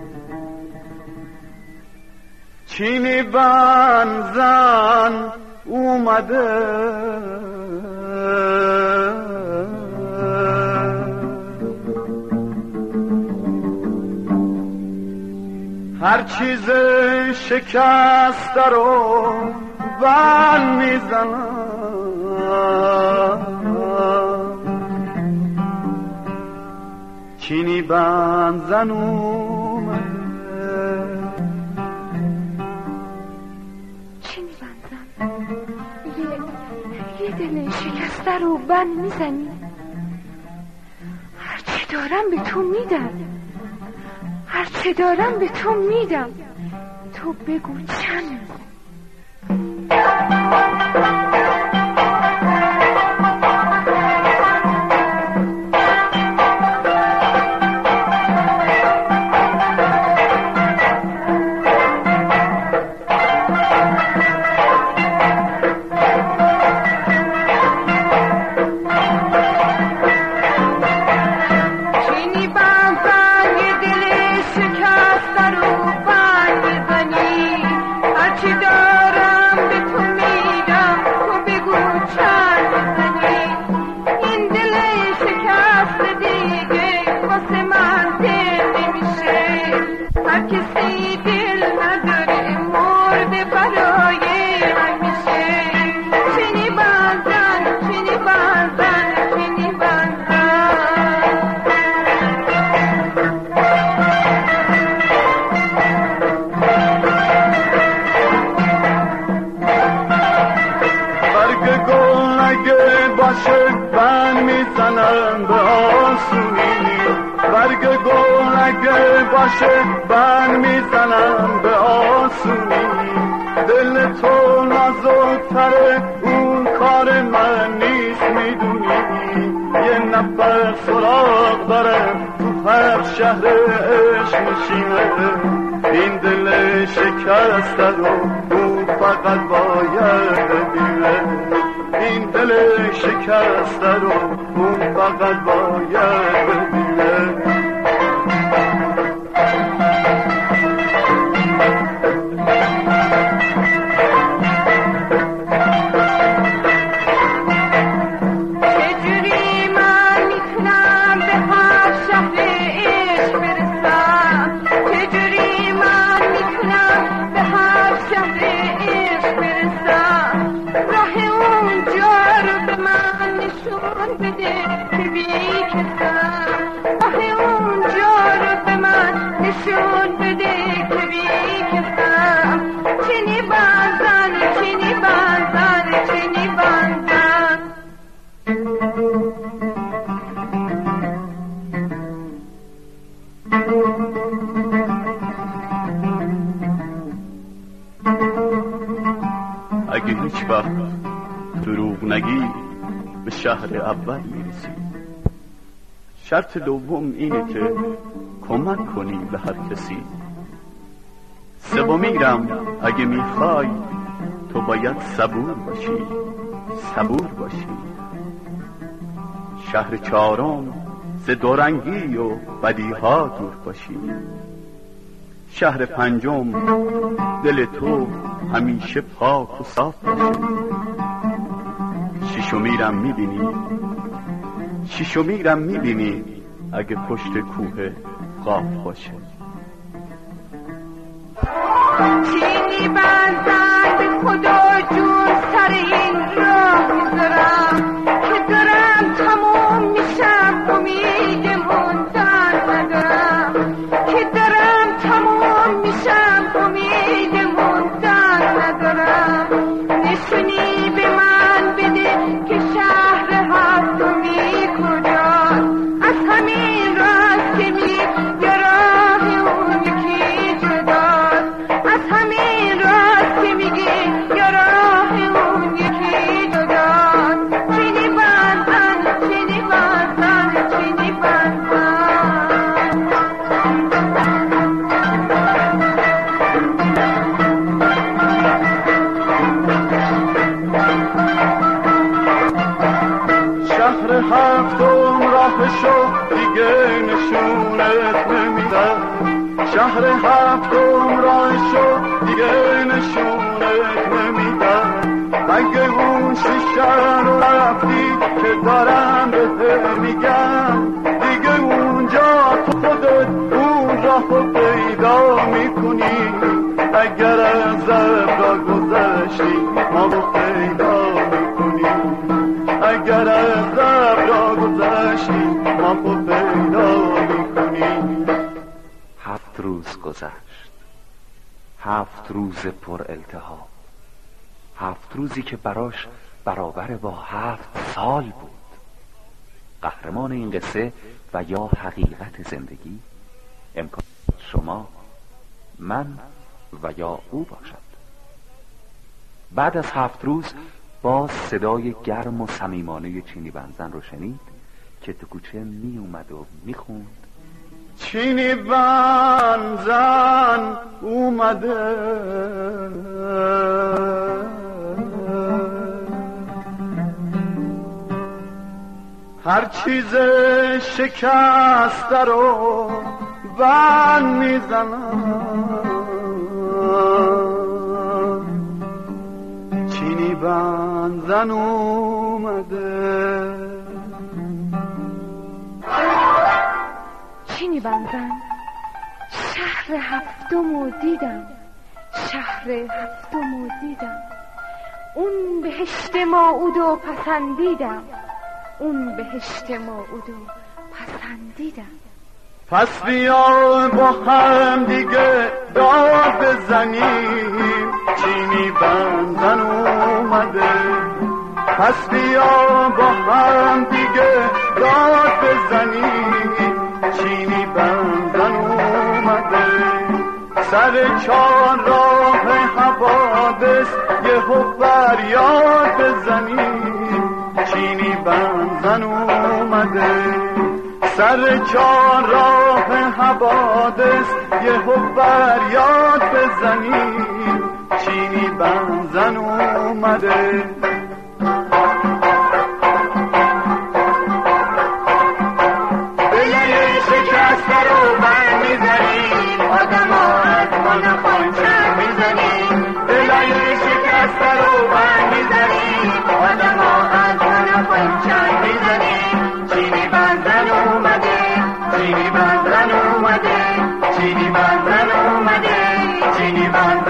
چینی بند زن اومده، هر چیز شکسته رو بند میزنم. چینی بند زن اومده، چینی بند زن یه دل شکسته رو بند میزنی. هرچی دارم به تو میدم، هرچی دارم به تو میدم، تو بگو چند. بند میزنم به آسونی، برگ گل اگه باشه بند میزنم به آسونی. دل تو نازک‌تره اون کار من نیست میدونی. یه نفر سراغ داره تو هر شهر عشق میشینه. این دل شکسته رو اون فقط باید ببینه. این دل شکسته رو اون فقط باید ببینه. چجوری من میتونم به هر شهر عشق برسم؟ چجوری من میتونم به هر شهر عشق برسم؟ راه اونجا رو به من نشون بده که بیکسم. راه اونجا رو به من نشون بده که بیکسم. چینی بند زن، چینی بند زن، چینی بند زن. اگه هیچ وقت دروغ نگی به شهر اول میرسی. شرط دوم اینه که کمک کنی به هر کسی. سومیرم اگه میخوای تو باید صبور باشی، صبور باشی. شهر چهارم ز دورنگی و بدیها دور باشی. شهر پنجم دل تو همیشه پاک و صاف باشه. ششمیرم میبینی اگه پشت کوه قاف باشه. چینی بند زن به خدا جون سر این راه میذارم که دارم تموم میشم، امید موندن ندارم. که دارم تموم میشم، امید موندن ندارم. نشونی به من بده که شهر هفتمی کجاست. از همین راست که می یا راه اون یکی جداست. از همین راست که میگی شهر هفتم راه شد دیگه نشونت نمیدم. اگه اون شیشه رو رفتی که دارم بهت میگم، دیگه اونجا تو خودت اون راه رو پیدا میکنی. اگر از زبرا گذشتی ما رو پیدا میکنی. اگر از زبرا گذشتی ما رو پیدا میکنی. 7 روز گذشت، 7 روز پر التهاب، 7 روزی که براش برابر با 7 سال بود. قهرمان این قصه و یا حقیقت زندگی امکان شما، من و یا او باشد. بعد از 7 روز باز صدای گرم و صمیمانه چینی بنزن رو شنید که تو کوچه می اومد و می خوند: چینی بنزن اومده، هر چیز شکسته رو بند میزنم. چینی بنزن اومده. چینی بنزن شهر هفتمو دیدم، شهر هفتمو دیدم. اون بهشت موعودو پسندیدم، اون بهشت موعودو پسندیدم. پس بیا با هم دیگه داد بزنیم، چینی بنزن اومده. پس بیا با هم دیگه داد بزنیم، چینی بنزن اومده. سر چار راه حوادث یهو فریاد بزنیم، چینی بنزن اومده. سر چار راه حوادث یهو فریاد بزنیم، چینی بنزن اومده. دلای شکسته رو بند میزنیم، آدما از ما نخواهیم شر میزنیم. دلای شکسته رو بند میزنیم، آدما از ما نخواهیم شر میزنیم. چینی بنزن اومده، چینی بنزن اومده، چینی بنزن اومده، چینی بنزن